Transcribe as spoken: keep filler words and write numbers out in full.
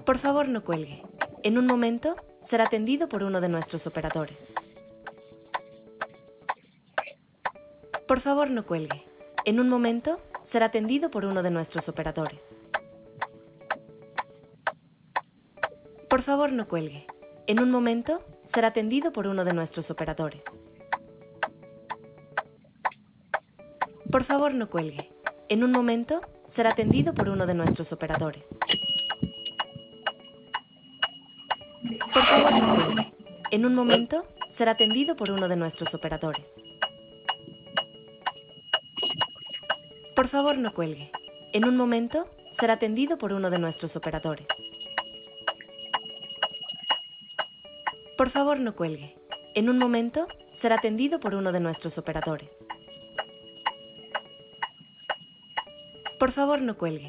Por favor, no cuelgue. En un momento será atendido por uno de nuestros operadores. Por favor, no cuelgue. En un momento será atendido por uno de nuestros operadores. Por favor, no cuelgue. En un momento será atendido por uno de nuestros operadores. Por favor, no cuelgue. En un momento será atendido por uno de nuestros operadores. Por favor, no cuelgue. En un momento será atendido por uno de nuestros operadores. Por favor, no cuelgue. En un momento será atendido por uno de nuestros operadores. Por favor, no cuelgue. En un momento será atendido por uno de nuestros operadores. Por favor, no cuelgue.